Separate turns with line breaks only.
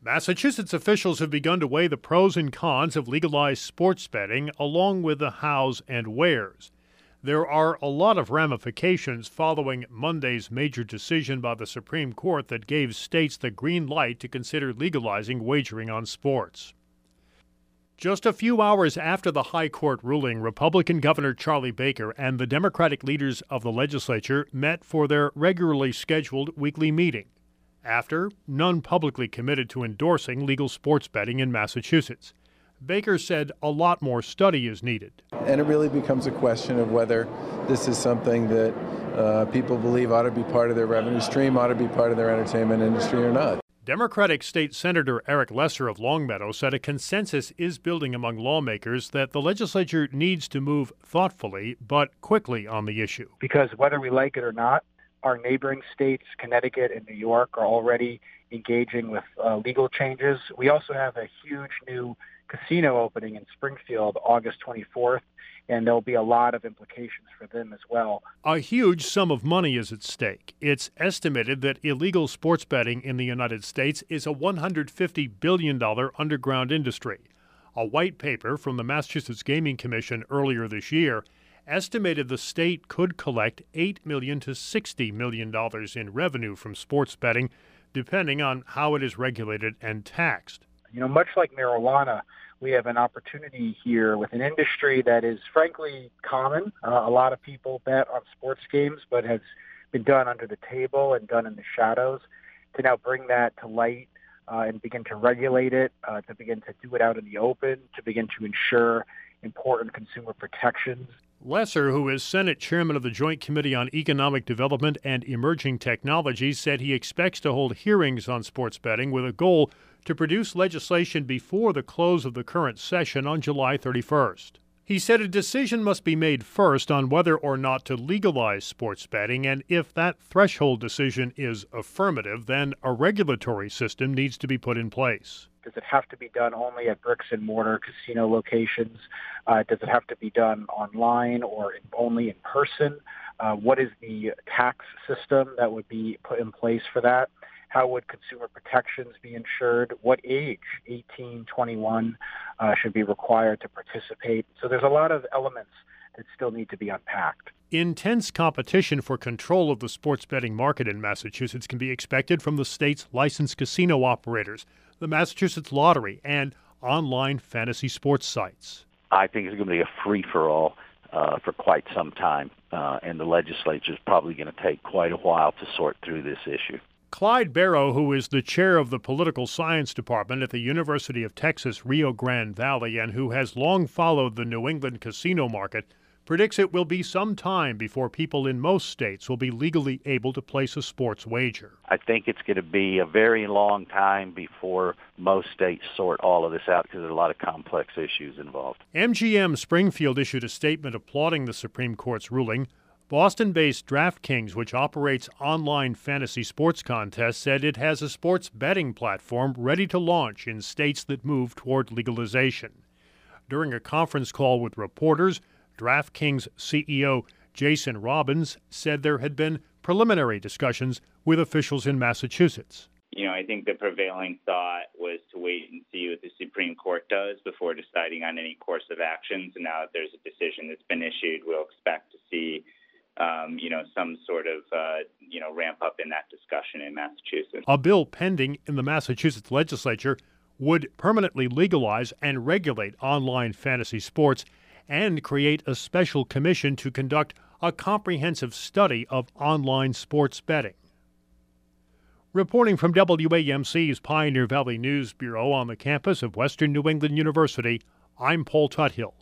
Massachusetts officials have begun to weigh the pros and cons of legalized sports betting, along with the hows and wheres. There are a lot of ramifications following Monday's major decision by the Supreme Court that gave states the green light to consider legalizing wagering on sports. Just a few hours after the High Court ruling, Republican Governor Charlie Baker and the Democratic leaders of the legislature met for their regularly scheduled weekly meeting. After, none publicly committed to endorsing legal sports betting in Massachusetts. Baker said a lot more study is needed.
And it really becomes a question of whether this is something that people believe ought to be part of their revenue stream, ought to be part of their entertainment industry or not.
Democratic State Senator Eric Lesser of Longmeadow said a consensus is building among lawmakers that the legislature needs to move thoughtfully but quickly on the issue.
Because whether we like it or not, our neighboring states, Connecticut and New York, are already engaging with legal changes. We also have a huge new casino opening in Springfield August 24th, and there'll be a lot of implications for them as well.
A huge sum of money is at stake. It's estimated that illegal sports betting in the United States is a $150 billion underground industry. A white paper from the Massachusetts Gaming Commission earlier this year estimated the state could collect $8 million to $60 million in revenue from sports betting, depending on how it is regulated and taxed.
You know, much like marijuana, we have an opportunity here with an industry that is frankly common. A lot of people bet on sports games, but has been done under the table and done in the shadows. To now bring that to light and begin to regulate it, to begin to do it out in the open, to begin to ensure important consumer protections.
Lesser, who is Senate chairman of the Joint Committee on Economic Development and Emerging Technologies, said he expects to hold hearings on sports betting with a goal to produce legislation before the close of the current session on July 31st. He said a decision must be made first on whether or not to legalize sports betting, and if that threshold decision is affirmative, then a regulatory system needs to be put in place.
Does it have to be done only at bricks and mortar casino locations? Does it have to be done online or only in person? What is the tax system that would be put in place for that? How would consumer protections be ensured? What age, 18, 21, should be required to participate? So there's a lot of elements that still need to be unpacked.
Intense competition for control of the sports betting market in Massachusetts can be expected from the state's licensed casino operators, the Massachusetts Lottery, and online fantasy sports sites.
I think it's going to be a free-for-all for quite some time, and the legislature is probably going to take quite a while to sort through this issue.
Clyde Barrow, who is the chair of the political science department at the University of Texas Rio Grande Valley and who has long followed the New England casino market, predicts it will be some time before people in most states will be legally able to place a sports wager.
I think it's going to be a very long time before most states sort all of this out because there's a lot of complex issues involved.
MGM Springfield issued a statement applauding the Supreme Court's ruling. Boston-based DraftKings, which operates online fantasy sports contests, said it has a sports betting platform ready to launch in states that move toward legalization. During a conference call with reporters, DraftKings CEO Jason Robbins said there had been preliminary discussions with officials in Massachusetts.
I think the prevailing thought was to wait and see what the Supreme Court does before deciding on any course of action. So now that there's a decision that's been issued, we'll expect to see some sort of, ramp up in that discussion in Massachusetts.
A bill pending in the Massachusetts legislature would permanently legalize and regulate online fantasy sports and create a special commission to conduct a comprehensive study of online sports betting. Reporting from WAMC's Pioneer Valley News Bureau on the campus of Western New England University, I'm Paul Tuthill.